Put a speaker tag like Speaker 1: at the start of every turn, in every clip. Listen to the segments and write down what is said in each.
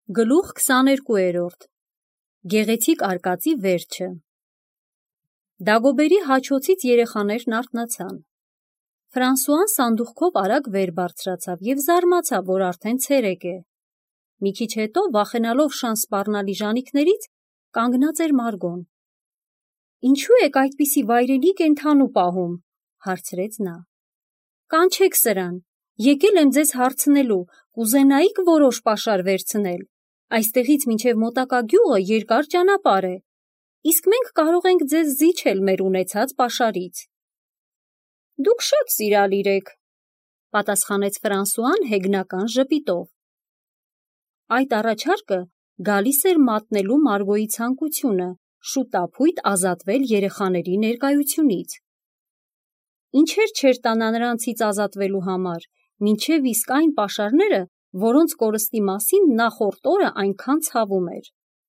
Speaker 1: Գլուխ 22-րդ Գեղեցիկ արկածի վերջը Դագոբերի հաչոցից երեխաներն արթնացան։ Ֆրանսուան սանդուղքով արագ վեր բարձրացավ և զարմացավ, որ արդեն ցերեկ է։ Մի քիչ հետո, վախենալով շան սպառնալի ժանիքներից, կանգնած էր Մարգոն։ «Ինչու եք այդպիսի վայրենի կենդանու պահում», հարցրեց նա։ «Կանչեք սրան, եկել եմ ձեզ հարցնելու, կուզենայի՞ք որոշ պաշար վերցնել։ Այստեղից մինչև մոտակա գյուղը երկար ճանապարհ է, իսկ մենք կարող ենք ձեզ զիջել մեր ունեցած պաշարից»։ «Դուք շատ սիրալիր եք», պատասխանեց Ֆրանսուան հեգնական ժպիտով։ Այդ առաջարկը գալիս էր մատնելու Մարգոյի ցանկությունը շուտափույթ ազատվել երեխաների ներկայությունից։ Ինչեր չէր տանա նրանցից ազատվելու համար, մինչև իսկ այն պաշարները, որոնց կորստի մասին նախորդ օրը այնքան ցավում էր։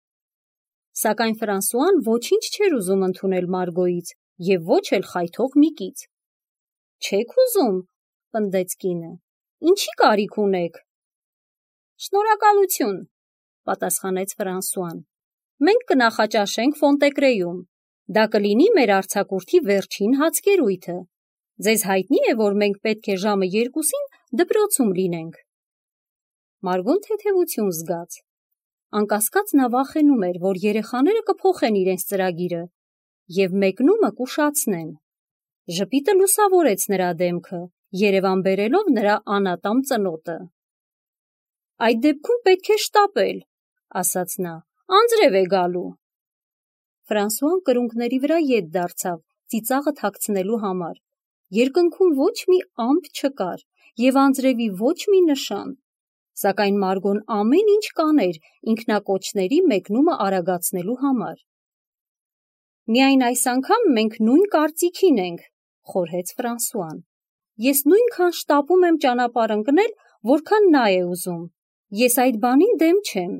Speaker 1: Սակայն Ֆրանսուան ոչինչ չէր ուզում ընդունել Մարգոյից և ոչ էլ խայթող Միկից։ «Չեք ուզում», պնդեց կինը, «ինչի կարիք ունեք»։ «Շնորհակալություն», պատասխանեց Ֆրանսուան, «մենք կնախաճաշենք Ֆոնտեկրեում։ Դա կլինի մեր արձակուրդի վերջին հացկերույթը։ Ձեզ հայտնի է, որ մենք պետք է ժամը 2-ին դպրոցում լինենք»։ Մարգոն թեթևություն զգաց։ Անկասկած նա վախենում էր, որ երեխաները կփոխեն իրենց ծրագիրը և մեկնումը կուշացնեն։ Ժպիտը լուսավորեց նրա դեմքը, երևան բերելով նրա անատամ ծնոտը։ «Այդ դեպքում պետք է շտապել», ասաց նա, «անձրև է գալու»։ Ֆրանսուան կրունկների վրա ետ դարձավ, ծիծաղը թաքցնելու համար։ Երկնքում ոչ մի ամպ չկար և անձրևի ոչ մի նշան։ Սակայն Մարգոն ամեն ինչ կաներ ինքնակոչների մեկնումը արագացնելու համար։ «Միայն այս անգամ մենք նույն կարծիքին ենք», խորհեց Ֆրանսուան։ «Ես նույնքան շտապում եմ ճանապարհ ընկնել, որքան նա է ուզում։ Ես այդ բանին դեմ չեմ»։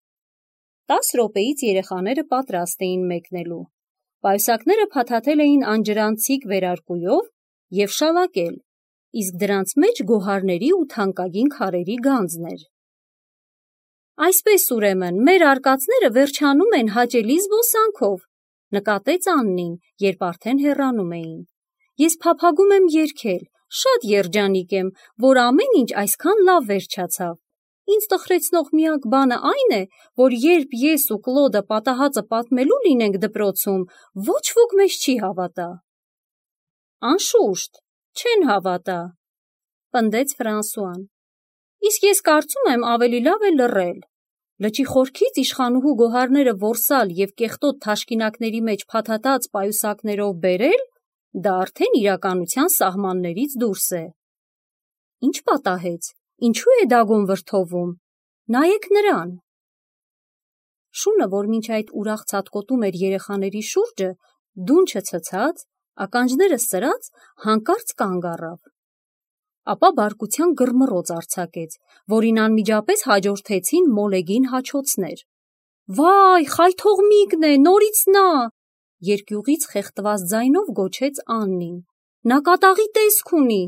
Speaker 1: 10 րոպեից երեխաները պատրաստ էին մեկնելու։ Պայուսակները փաթաթել էին անջրանցիկ վերարկուով և շալակել, իսկ դրանց մեջ գոհարների ու թանկագին քարերի գանձն էր։ «Այսպես ուրեմն, մեր արկածները վերջանում են հաճելի զբոսանքով», նկատեց Աննին, երբ արդեն հեռանում էին։ «Ես փափագում եմ երգել, շատ երջանիկ եմ, որ ամեն ինչ այսքան լավ վերջացավ։ Ինձ տխրեցնող միակ բանը այն է, որ երբ ես ու Կլոդը պատահածը պատմելու լինենք դպրոցում, ոչ ոք մեզ չի հավատա»։ «Անշուշտ, չեն հավատա», պնդեց Ֆրանսուան։ «Իսկ ես կարծում եմ ավելի լավ է լռել։ Լճի խորքից իշխանուհու գոհարները որսալ և կեղտոտ թաշկինակների մեջ փաթաթած պայուսակներով բերել, դա արդեն իրականության սահմաններից դուրս է»։ «Ինչ պատահեց, ինչու է Դագոն վրդովում, նայեք նրան»։ Շունը, որ մինչ այդ ուրախ ցատկոտում էր երեխաների շուրջը, դունչը ցցած, ականջները սրած, հանկարծ կանգ առավ։ Ապա բարկության գրմռոց արձակեց, որին անմիջապես հաջորդեցին մոլեգին հաչոցներ։ «Վայ, խայթող Միկն է, նորից նա», երկյուղից խեղդված ձայնով գոչեց Աննին։ «Նա կատաղի տեսք ունի»։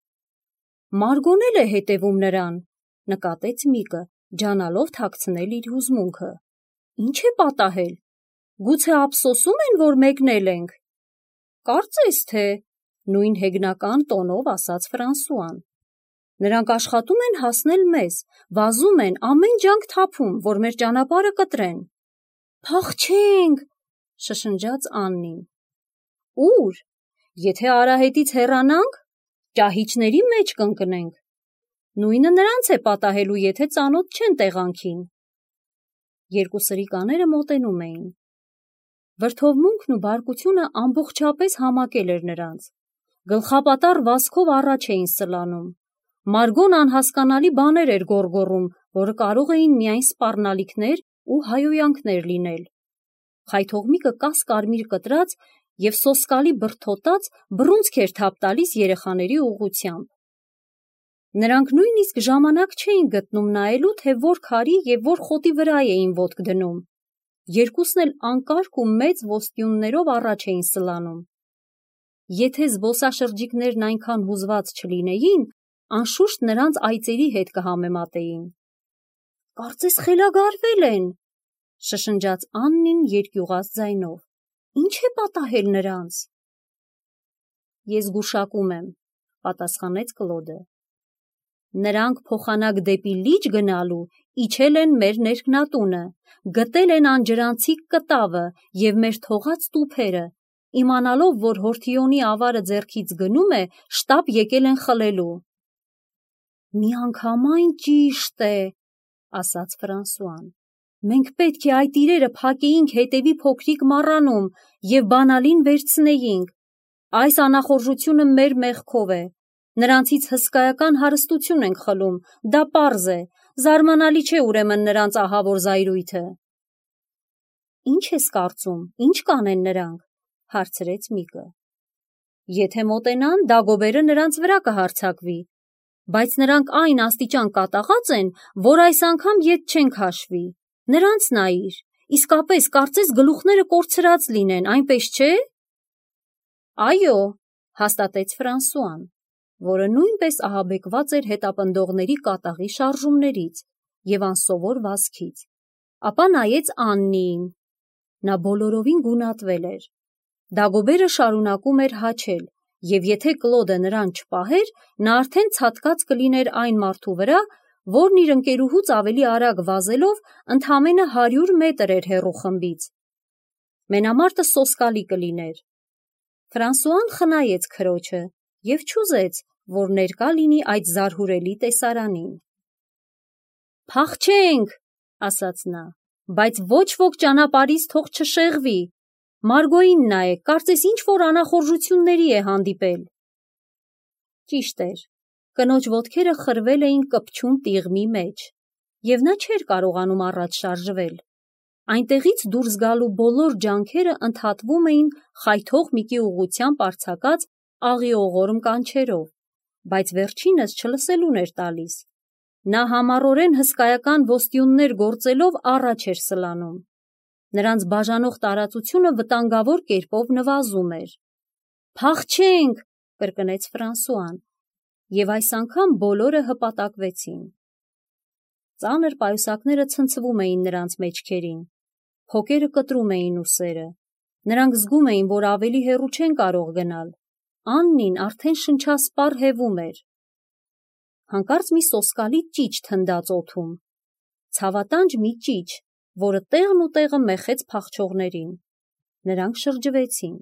Speaker 1: «Մարգոն էլ է հետևում նրան», նկատեց Միկը, ջանալով թաքցնել իր հուզմունքը։ «Ինչ է պատահել, գուցե ափսոսում են, որ մեկնել ենք»։ «Կարծես թե», նույն հեգնական տոնով ասաց Ֆրանսուան։ «Նրանք աշխատում են հասնել մեզ, վազում են, ամեն ջանք թափում, որ մեր ճանապարհը կտրեն»։ «Փախչե՛նք», շշնջաց Աննին։ «Ո՞ւր, եթե արահետից հեռանանք, ճահիճների մեջ կընկնենք։ Նույնը նրանց է պատահելու, եթե ծանոթ չեն տեղանքին»։ Երկու սրիկաները մոտենում էին։ Վրդովմունքն ու բարկությունը ամբողջապես համակել էր նրանց։ Գլխապատառ վազքով առաջ էին սլանում։ Մարգոն անհասկանալի բաներ էր գոռգոռում, որը կարող էին միայն սպառնալիքներ ու հայհոյանքներ լինել։ Խայթող Միկը կաս-կարմիր կտրած և սոսկալի բրդոտած բռունցք էր թափ տալիս երեխաների ուղղությամբ։ Նրանք նույնիսկ ժամանակ չէին գտնում նայելու, թե որ քարի և որ խոտի վրա էին ոտք դնում։ Երկուսն էլ անկարգ ու մեծ ոսტիյուններով առաջ էին սլանում։ Եթե զբոսաշրջիկներն այնքան հուզված չլինեին, անշուշտ նրանց այծերի հետ կհամեմատեին։ Կարծես խելագարվել են, շշնջաց Աննին երկյուղած ձայնով։ Ինչ է պատահել նրանց։ Ես գուշակում եմ, պատասխանեց Կլոդը։ Նրանք փոխանակ դեպի լիճ գնալու իջել են մեր ներքնատունը, գտել են անջրանցիկ կտավը և մեր թողած տուփերը, իմանալով, որ Հորթիոնի ավարը ձեռքից գնում է, շտապ եկել են խլելու։ Միանգամայն ճիշտ է, ասաց Ֆրանսուան։ Մենք պետք է այդ իրերը փակեինք հետևի փոքրիկ մառանում և բանալին վերցնեինք։ Այս անախորժությունը մեր մեղքով է։ Նրանցից հսկայական հարստություն ենք խլում, դա պարզ է, զարմանալի չէ ուրեմն նրանց ահավոր զայրույթը։ Ինչ ես կարծում, ինչ կանեն նրանք, հարցրեց Միկը։ Եթե մոտենան, Դագոբերը նրանց վրա կհարձակվի, բայց նրանք այն աստիճան կատաղած են, որ այս անգամ ետ չեն քաշվի։ Նրանց նայիր, իսկապես կարծես գլուխները կորցրած լինեն, այնպես չէ։ Այո, հաստատեց Ֆրանսուան, որը նույնպես ահաբեկված էր հետապնդողների կատաղի շարժումներից և անսովոր վազքից, ապա նայեց Աննիին։ Նա բոլորովին գունատվել էր։ Դագոբերը շարունակում էր հաչել, և եթե Կլոդը նրան չպահեր, նա արդեն ցատկած կլիներ այն մարդու վրա, որն իր ընկերուհուց ավելի արագ վազելով ընդամենը 100 մետր էր հեռու խմբից։ Մենամարտը սոսկալի կլիներ։ Ֆրանսուան խնայեց քրոջը և չուզեց, որ ներկա լինի այդ զարհուրելի տեսարանին։ Փախչենք, ասաց նա, բայց ոչ ոք ճանապարհից թող չշեղվի։ Մարգոյին նայեք, կարծես ինչ-որ անախորժությունների է հանդիպել։ Ճիշտ էր, կնոջ ոտքերը խրվել էին կպչուն տիղմի մեջ, և նա չէր կարողանում առաջ շարժվել։ Այնտեղից դուրս գալու բոլոր ջանքերը ընդհատվում էին խայթող Միկի ուղղությամբ արձակած աղիողորմ կանչերով, բայց վերջինս չլսելուն էր տալիս։ Նա համառորեն հսկայական ոստյուններ գործելով առաջ էր սլանում։ Նրանց բաժանող տարածությունը վտանգավոր կերպով նվազում էր։ Փախչենք, կրկնեց Ֆրանսուան, և այս անգամ բոլորը հպատակվեցին։ Ծանր պայուսակները ցնցվում էին նրանց մեջքերին, փոկերը կտրում էին ուսերը։ Նրանք զգում էին, որ ավելի հեռու չեն կարող գնալ։ Աննին արդեն շնչասպառ հևում էր։ Հանկարծ մի սոսկալի ճիչ թնդաց օդում։ Ցավատանջ մի ճիչ, որը տեղն ու տեղը մեխեց փախչողներին։ Նրանք շրջվեցին։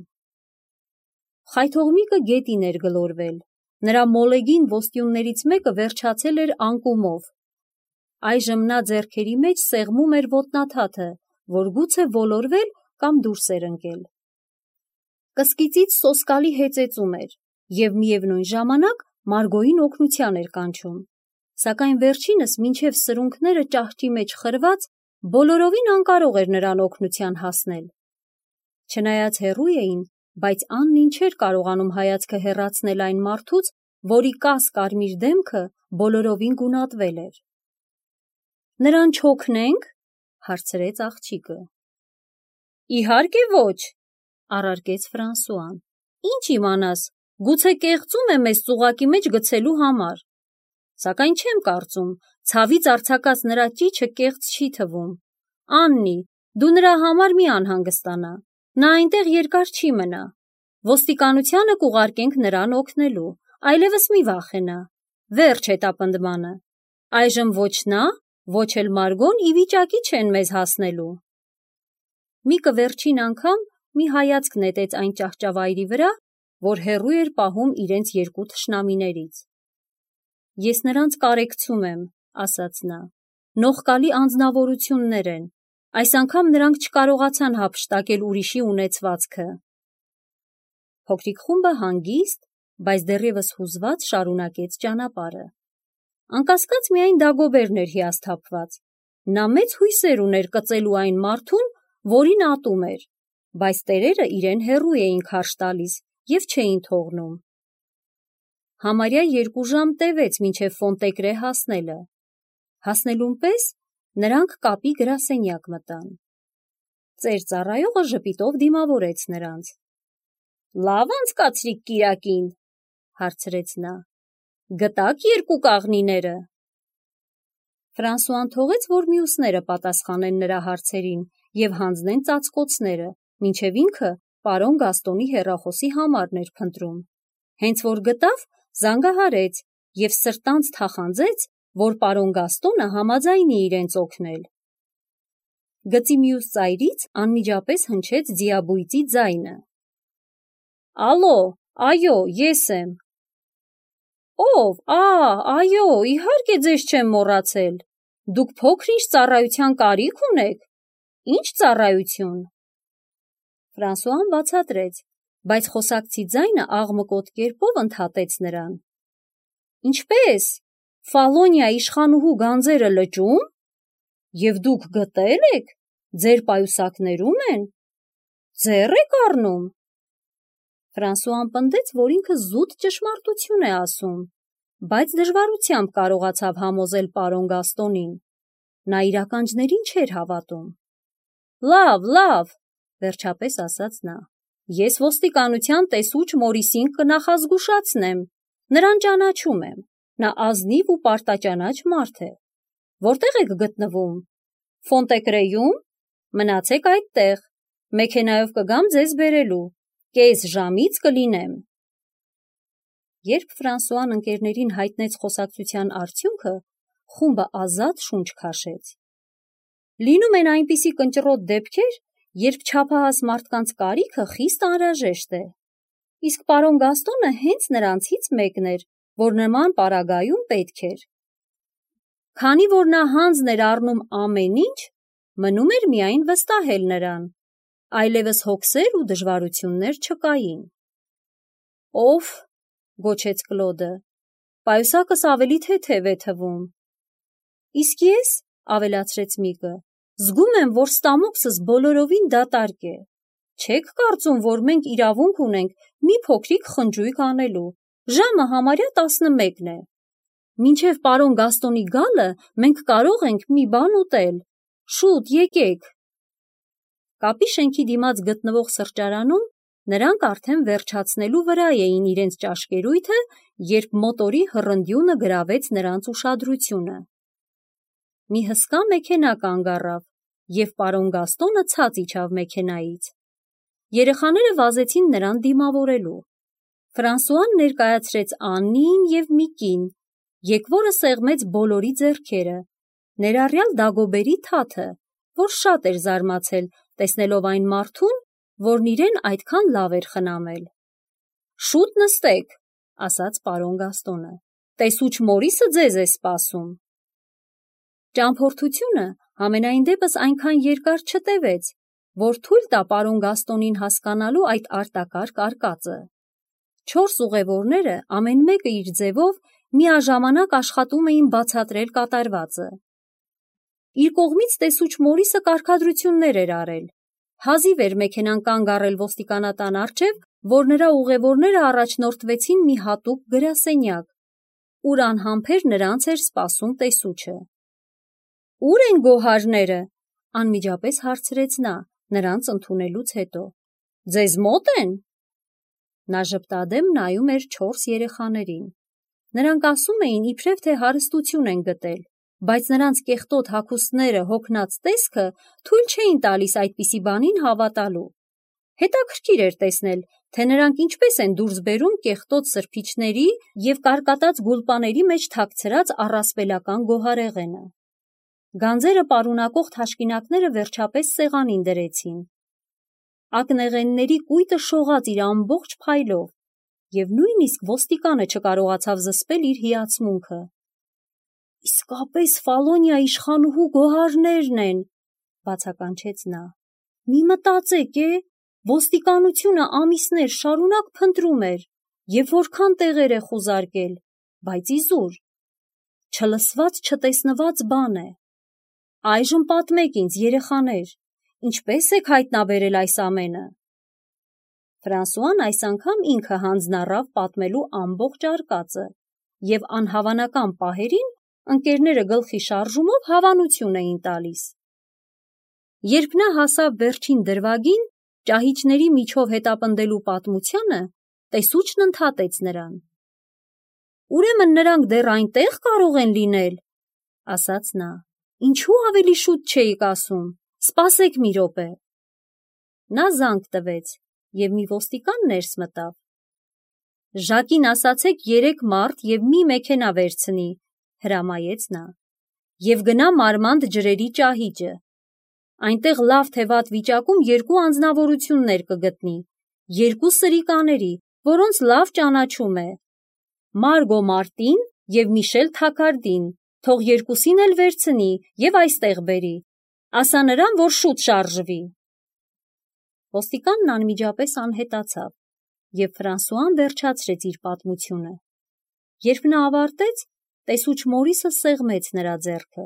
Speaker 1: Խայթող Միկը գետին էր գլորվել։ Նրա մոլեգին ոստյուններից մեկը վերջացել էր անկումով։ Այժմ նա ձեռքերի մեջ սեղմում էր ոտնաթաթը, որ գուցե ոլորվել կամ դուրս էր ընկել։ Կսկիծից սոսկալի հեծեծում էր, և միևնույն ժամանակ Մարգոյին օգնության էր կանչում, սակայն վերջինս մինչև սրունքները ճահճի մեջ խրված, բոլորովին անկարող էր նրան օգնության հասնել։ Չնայած հեռու էին, բայց Աննին չէր կարողանում հայացքը հեռացնել այն մարդուց, որի կաս կարմիր դեմքը բոլորովին գունատվել էր։ Նրան չօգնե՞նք, հարցրեց աղջիկը։ Իհարկե ոչ, առարկեց Ֆրանսուան։ Ինչ իմանաս, գուցե կեղծում է մեզ ծուղակի մեջ գցելու համար։ Սակայն չեմ կարծում, ցավից արձակած նրա ճիչը կեղծ չի թվում։ Աննի, դու նրա համար մի անհանգստանա, նա այնտեղ երկար չի մնա։ Ոստիկանությանը կուղարկենք նրան օգնելու, այլևս մի վախենա։ Վերջ հետապնդմանը։ Այժմ ոչ նա, ոչ էլ Մարգոն ի վիճակի չեն մեզ հասնելու։ Միկը վերջին անգամ մի հայացք նետեց այն ճահճավայրի վրա, որ հեռու էր պահում իրենց երկու թշնամիներից։ Ես նրանց կարեկցում եմ, ասաց նա, նողկալի անձնավորություններ են, այս անգամ նրանք չկարողացան հափշտակել ուրիշի ունեցվածքը։ Փոքրիկ խումբը հանգիստ, բայց դեռևս հուզված շարունակեց ճանապարհը։ Անկասկած միայն Դագոբերն էր հիասթափված։ Նա մեծ հույսեր ուներ կծելու այն մարդուն, որին ատում էր, բայց տերերը իրեն հեռու էին քարշ տալիս և չէին թողնում։ Համարյա 2 ժամ տևեց մինչև Ֆոնտեկրե հասնելը։ Հասնելուն պես նրանք կապի գրասենյակ մտան։ Ծեր ծառայողը ժպիտով դիմավորեց նրանց։ Լավ անցկացրիք կիրակին, հարցրեց նա։ Գտա՞ք 2 կաղնիները։ Ֆրանսուան թողեց, որ մյուսները պատասխանեն նրա հարցերին և հանձնեն ծածկոցները, մինչև ինքը պարոն Գաստոնի հեռախոսի համարն էր փնտրում։ Հենց որ գտավ, զանգահարեց և սրտանց թախանձեց, որ պարոն Գաստոնը համաձայնի իրենց օգնել։ Գծի մյուս ծայրից անմիջապես հնչեց ձիաբույծի ձայնը։ «Ալո, այո, ես եմ»։ «Ո՞վ, այո, իհարկե ձեզ չեմ մոռացել։ Դուք փոքր-ինչ ծառայության կարիք ունեք։ Ի՞նչ ծառայություն»։ Ֆրանսուան բացատրեց, բայց խոսակցի ձայնը աղմկոտ կերպով ընդհատեց նրան։ «Ինչպե՞ս, Ֆալոնիա իշխանուհու գանձերը լճու՞մ։ Եվ դուք գտե՞լ եք, ձեր պայուսակներում են, ձեռ եք առնում»։ Ֆրանսուան պնդեց, որ ինքը զուտ ճշմարտություն է ասում, բայց դժվարությամբ կարողացավ համոզել պարոն Գաստոնին։ Նա իր ականջներին չէր հավատում։ Լավ, վերջապես ասաց նա, ես ոստիկանության տեսուչ Մորիսին կնախազգուշացնեմ, նրան ճանաչում եմ, նա ազնիվ ու պարտաճանաչ մարդ է։ Որտեղ եք գտնվում։ Ֆոնտեկրեյում։ Մնացեք այդտեղ, մեքենայով կգամ ձեզ բերելու, կես ժամից կլինեմ։ Երբ Ֆրանսուան ընկերներին հայտնեց խոսակցության արդյունքը, խումբը ազատ շունչ քաշեց։ Լինում են այնպիսի կնճռոտ դեպքեր, երբ չափահաս մարդկանց կարիքը խիստ անհրաժեշտ է։ Իսկ պարոն Գաստոնը հենց նրանցից մեկն էր, որ նման պարագայում պետք էր։ Քանի որ նա հանձն էր առնում ամեն ինչ, մնում էր միայն վստահել նրան, այլևս հոգսեր ու դժվարություններ չկային։ Օֆ, գոչեց Կլոդը, պայուսակս ավելի թեթև է թվում։ Իսկ ես, ավելացրեց Միկը, զգում եմ, որ ստամոքսս բոլորովին դատարկ է։ Չեք կարծում, որ մենք իրավունք ունենք մի փոքրիկ խնջույք անելու, ժամը համարյա 11 է։ Մինչև պարոն Գաստոնի գալը մենք կարող ենք մի բան ուտել։ Շուտ եկեք։ Կապի շենքի դիմաց գտնվող սրճարանում նրանք արդեն վերջացնելու վրա էին իրենց ճաշկերույթը, երբ մոտորի հռնդյունը գրավեց նրանց ուշադրությունը։ Մի հսկա մեքենա կանգ առավ, և պարոն Գաստոնը ցած իջավ մեքենայից։ Երեխաները վազեցին նրան դիմավորելու։ Ֆրանսուան ներկայացրեց Աննիին և Միկին, եկվորը սեղմեց բոլորի ձեռքերը, ներառյալ Դագոբերի թաթը, որ շատ էր զարմացել, տեսնելով այն մարդուն, որն իրեն այդքան լավ էր խնամել։ Շուտ նստեք, ասաց պարոն Գաստոնը, տեսուչ Մորիսը ձեզ է սպասում։ Ճամփորդությունը համենայն դեպս այնքան երկար չտևեց, որ թույլ տա պարոն Գաստոնին հասկանալու այդ արտակարգ արկածը։ 4 ուղևորները ամեն մեկը իր ձևով միաժամանակ աշխատում էին բացատրել կատարվածը։ Իր կողմից տեսուչ Մորիսը կարգադրություններ էր արել։ Հազիվ էր մեքենան կանգ առել ոստիկանատան առջև, որ նրա ուղևորները առաջնորդվեցին մի հատուկ գրասենյակ, ուր անհամբեր նրանց էր սպասում տեսուչը։ Ո՞ւր են գոհարները, անմիջապես հարցրեց նա, նրանց ընդունելուց հետո։ Ձեզ մոտ են։ Նա ժպտադեմ նայում էր 4 երեխաներին։ Նրանք ասում էին, իբրև թե հարստություն են գտել, բայց նրանց կեղտոտ հագուստները, հոգնած տեսքը թույլ չէին տալիս այդպիսի բանին հավատալու։ Հետաքրքիր էր տեսնել, թե նրանք ինչպես են դուրս բերում կեղտոտ սրբիչների և կարկատած գուլպաների մեջ թաքցրած առասպելական գոհարեղենը։ Գանձերը պարունակող թաշկինակները վերջապես սեղանին դրեցին։ Ակնեղենների կույտը շողաց իր ամբողջ փայլով, և նույնիսկ ոստիկանը չկարողացավ զսպել իր հիացմունքը։ Իսկապես Ֆալոնիա իշխանուհու գոհարներն են, բացականչեց նա։ Մի մտածեք, ոստիկանությունը ամիսներ շարունակ փնտրում էր, և որքան տեղեր է խուզարկել, բայց իզուր։ Չլսված, չտեսնված բան է։ Այժմ պատմեք ինձ, երեխաներ, ինչպես եք հայտնաբերել այս ամենը։ Ֆրանսուան այս անգամ ինքը հանձն առավ պատմելու ամբողջ արկածը, և անհավանական պահերին ընկերները գլխի շարժումով հավանություն էին տալիս։ Երբ նա հասավ վերջին դրվագին, ճահիճների միջով հետապնդելու պատմությանը, տեսուչն ընդհատեց նրան։ Ուրեմն նրանք դեռ այնտեղ կարող են լինել, ասաց նա, ինչու ավելի շուտ չէիք ասում, սպասեք մի րոպե։ Նա զանգ տվեց և մի ոստիկան ներս մտավ։ Ժակին ասացեք 3 մարդ և մի մեքենա վերցնի, հրամայեց նա, և գնա Մարմանդ ջրերի ճահիճը։ Այնտեղ լավ թե վատ վիճակում 2 անձնավորություններ կգտնի, 2 սրիկաների, որոնց լավ ճանաչում է, Մարգո Մարտին և Միշել Թաքարդին, թող 2-ին էլ վերցնի և այստեղ բերի, ասա նրան, որ շուտ շարժվի։ Ոստիկանն անմիջապես անհետացավ, և Ֆրանսուան վերջացրեց իր պատմությունը։ Երբ նա ավարտեց, տեսուչ Մորիսը սեղմեց նրա ձեռքը։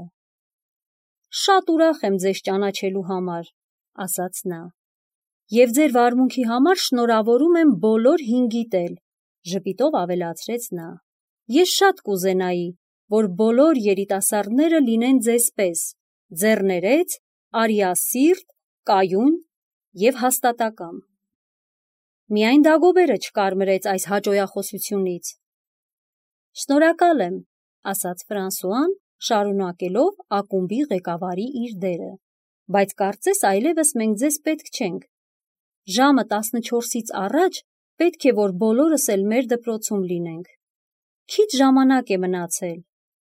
Speaker 1: Շատ ուրախ եմ ձեզ ճանաչելու համար, ասաց նա, և ձեր վարմունքի համար շնորհավորում եմ բոլոր 5-իդ էլ, ժպիտով ավելացրեց նա։ Ես շատ կուզենայի, որ բոլոր երիտասարդները լինեն ձեզ պես, ձեռներեց, արիասիրտ, կայուն և հաստատակամ։ Միայն Դագոբերը չկարմրեց այս հաճոյախոսությունից։ Շնորհակալ եմ, ասաց Ֆրանսուան, շարունակելով ակումբի ղեկավարի իր դերը, բայց կարծես այլևս մենք ձեզ պետք չենք։ Ժամը 14-ից առաջ պետք է, որ բոլորս էլ մեր դպրոցում լինենք։ Քիչ ժամանակ է մնացել։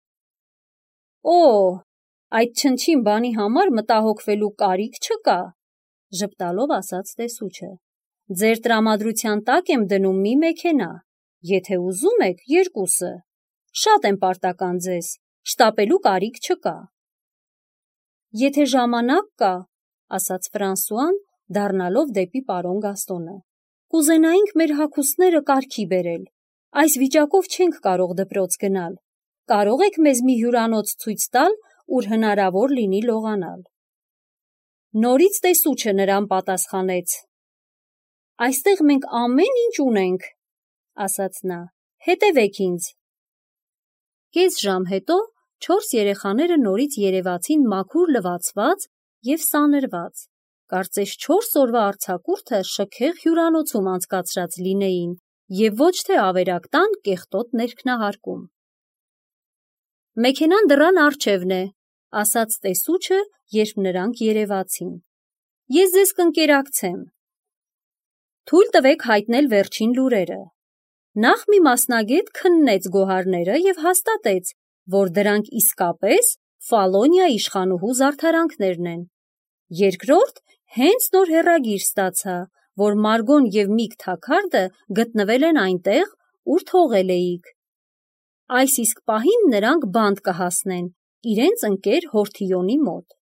Speaker 1: Օ, այդ չնչին բանի համար մտահոգվելու կարիք չկա, ժպտալով ասաց տեսուչը։ Ձեր տրամադրության տակ եմ դնում մի մեքենա, եթե ուզում եք 2-ը։ Շատ եմ պարտական ձեզ, շտապելու կարիք չկա։ Եթե ժամանակ կա, ասաց Ֆրանսուան, դառնալով դեպի պարոն Գաստոնը, կուզենայինք մեր հագուստները կարգի բերել։ Այս վիճակով չենք կարող դպրոց գնալ։ Կարող եք մեզ մի հյուրանոց ցույց տալ, ուր հնարավոր լինի լողանալ։ Նորից տեսուչը նրան պատասխանեց. Այստեղ մենք ամեն ինչ ունենք, ասաց նա, հետևեք ինձ։ Կես ժամ հետո 4 երեխաները նորից երևացին մաքուր լվացված և սանրված, կարծես 4 օրվա արձակուրդը շքեղ հյուրանոցում անցկացրած լինեին և ոչ թե ավերակ տան կեղտոտ ներքնահարկում։ Մեքենան դռան առջևն է, ասաց տեսուչը, երբ նրանք երևացին։ Ես ձեզ կընկերակցեմ։ Թույլ տվեք հայտնել վերջին լուրերը։ Նախ մի մասնագետ քննեց գոհարները և հաստատեց, որ դրանք իսկապես Ֆալոնիա իշխանուհու զարդարանքներն են։ Երկրորդ, հենց նոր հեռագիր ստացա, որ Մարգոն և Միք Թաքարդը գտնվել են այնտեղ, ուր թողել էիք։ Այս իսկ պահին նրանք բանտ կհասնեն իրենց ընկեր Հորթիոնի մոտ։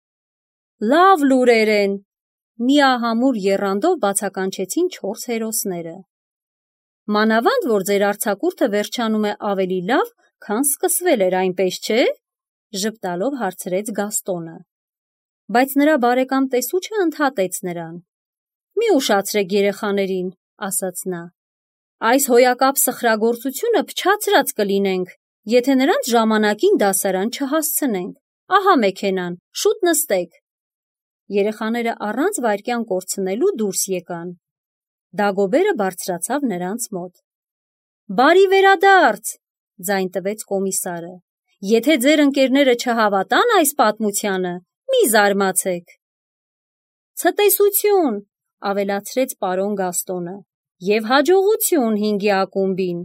Speaker 1: Լավ լուրեր են, միահամուռ եռանդով բացականչեցին 4 հերոսները։ Մանավանդ, որ ձեր արձակուրդը վերջանում է ավելի լավ, քան սկսվել էր, այնպես չէ, ժպտալով հարցրեց Գաստոնը։ Բայց նրա բարեկամ տեսուչը ընդհատեց նրան։ Մի ուշացրեք երեխաներին, ասաց նա։ Այս հոյակապ սխրագործությունը փչացրած կլինենք, եթե նրանց ժամանակին դասարան չհասցնենք։ Ահա մեքենան, շուտ նստեք։ Երեխաները առանց վայրկյան կորցնելու դուրս եկան։ Դագոբերը բարձրացավ նրանց մոտ։ Բարի վերադարձ, ձայն տվեց կոմիսարը։ Եթե ձեր ընկերները չհավատան այս պատմությանը, մի զարմացեք։ Ցտեսություն, ավելացրեց պարոն Գաստոնը, և հաջողություն 5-ի ակումբին։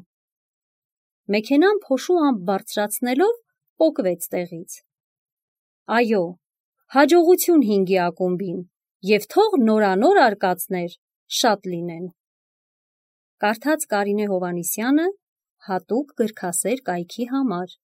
Speaker 1: Մեքենան փոշու ամպ բարձրացնելով պոկվեց տեղից։ Այո, հաջողություն 5-ի ակումբին, և թող նորանոր արկածներ շատ լինեն։ Կարդաց Կարինե Հովհաննիսյանը հատուկ գրքասեր կայքի համար։